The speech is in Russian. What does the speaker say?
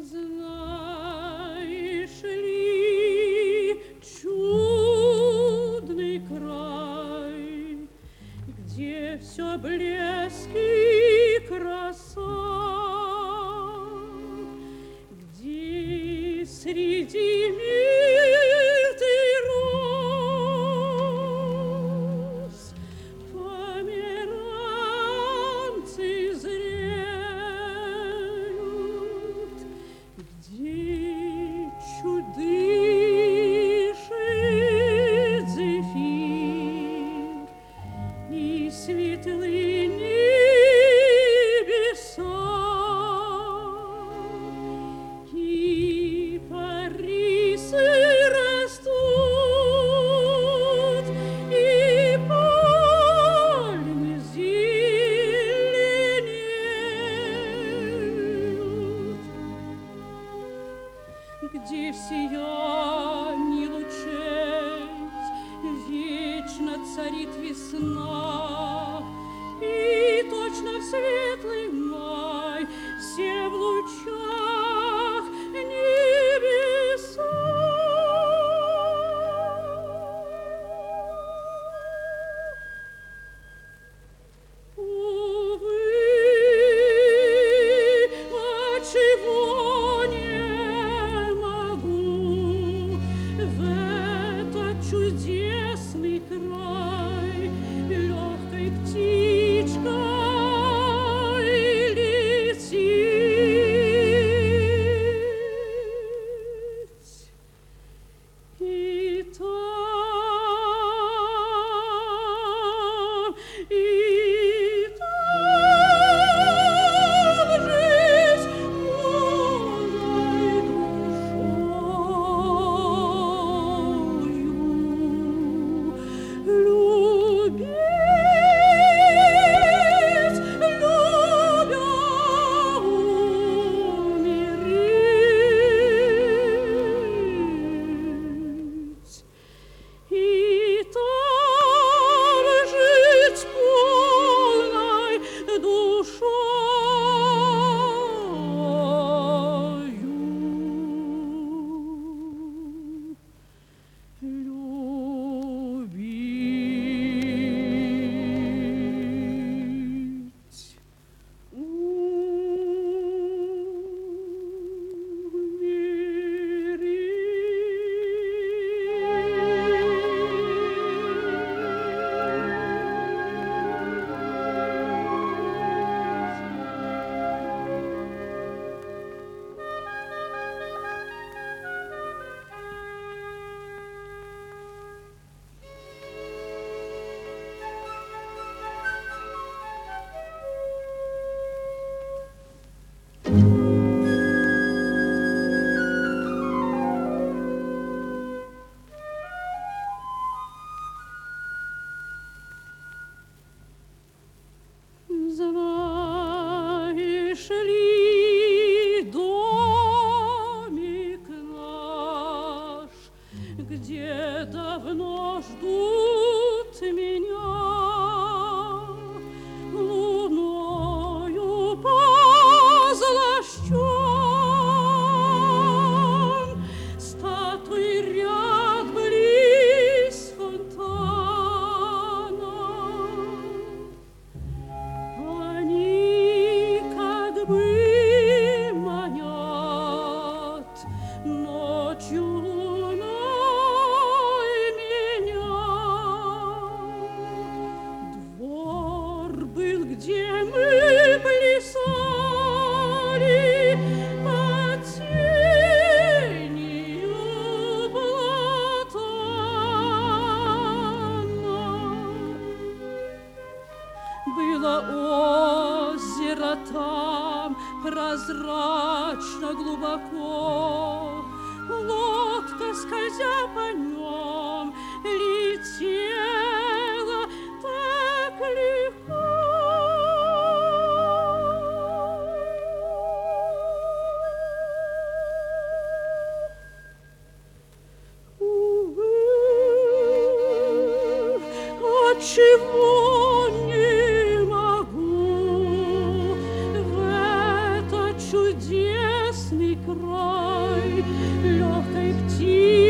Знаешь ли, чудный край, где все блеск и краса, где среди мирт и роз померанцы зреют, где чудышит зефир и светлые небеса, и парисы растут, и пальмы зеленеют, где в сиянии лучей вечно царит весна, и точно в светлый май все в лучах небеса. Увы, отчего не могу в этот чудесный край легкой птичкой лететь. И там жить полной душою, любить, любя умереть. И там жить полной душою, любить, знаешь ли, домик наш, где давно ждут меня, луною позлощен, статуй ряд близ фонтана. Они как бы манят ночью луной меня. Двор был, где мы плясали под тенью платана. Было озеро там прозрачно глубоко, лодка, скользя по нем, летела так легко. Отчего не могу в этот чудесный чудесный край, легкой птицей